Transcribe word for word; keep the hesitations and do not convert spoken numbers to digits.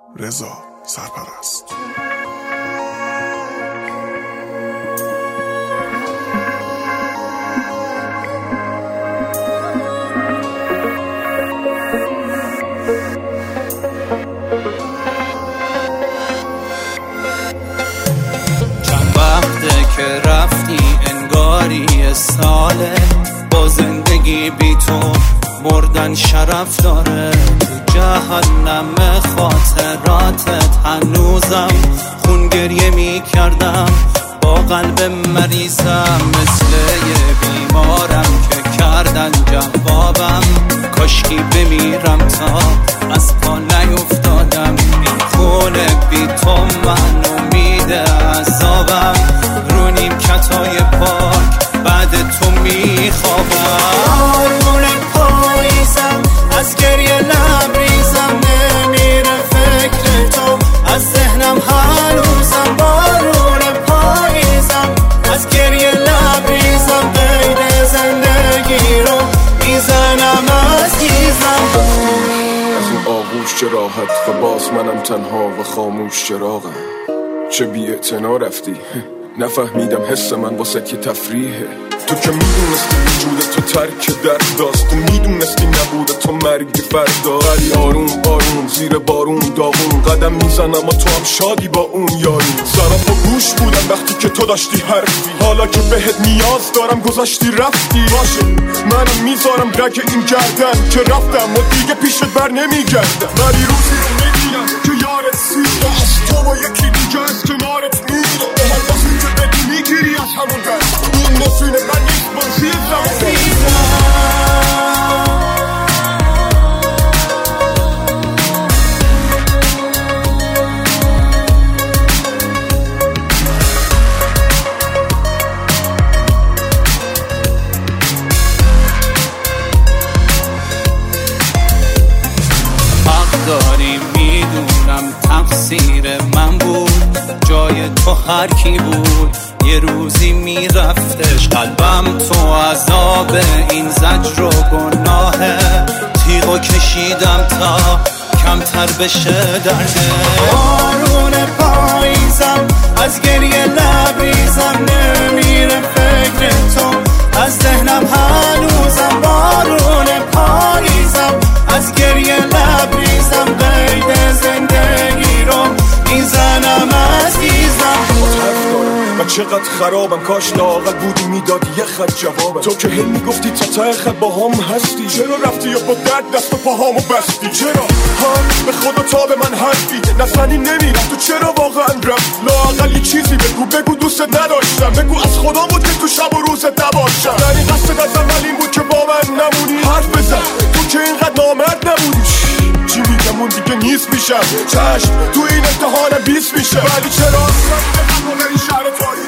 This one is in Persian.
رضا سرپرست. چند وقته که رفتی انگاری ساله، با زندگی بی تو مردن شرف داره. تو جهنم خاطراتت هنوزم خون گریه می کردم، با قلب مریضم مثل یه بیمارم که کردن جوابم. کاشکی بمیرم تا از پا نیفتادم، این خونه بی تو من امیده عذابم. رو نیمکتای پاک بعد تو میخوابم. از گریه لبریزم نمیره فکر تو، از ذهنم هنوزم بارون پاییزم. از گریه لبریزم قید زندگی رو میزنم عزیزم. از این آغوش چه راحت و باز منم تنها و خاموش چراغم. چه بی اعتنا رفتی، نفهمیدم حس من واسه که تفریحه. تو که میدونستی وجود تو ترک درد داست، تو میدونستی نبوده تو مرگ فردا. ولی آروم آروم زیر بارون داغون قدم میزنم و تو هم شادی با اون یارو. سرم و گوش بودم وقتی که تو داشتی حرفی، حالا که بهت نیاز دارم گذاشتی رفتی. باشه منم میذارم رگ این گردن که رفتم و دیگه پیشت بر نمیگردم. ولی روزی رو میگیم که یارت سیره، از تو با یکی دیگه از کنارت میره. هر بازی که بدی میگیری از همون دست، این نفینه من نیست بازی داری میدونم تقصیر من بود، جای تو هر کی بود یه روزی میرفتش. قلبم تو عذاب این زجر و گناهه، تیغو کشیدم تا کمتر بشه درده. بارون پاییزم از گریه لبریزم نمیره فکر تو، از ذهنم هنوزم بارون پاییزم. از گریه لبریزم قید زندگی رو میزنم عزیزم. و چقدر خرابم، کاش لااقل بودی میدادی یه خط جوابم. تو که هی میگفتی تا ته خط با هم هستی، چرا رفتی یا با درد دست و پاهامو بستی؟ چرا ها به خدا تا به من حرفی نزنی نمیرم؟ تو چرا واقعا رفت؟ لااقل یه چیزی بگو، بگو دوست نداشتم، بگو از خدا بود که تو شب و روزت نباشم. یعنی قصد از اول این بود که با من نمونی؟ حرف بزن تو که اینقدر نامرد نبودی. چی میگم اون دیگه نیست میشم، چشم تو این امتحانم بیست میشه. ولی چرا اصلا این شهر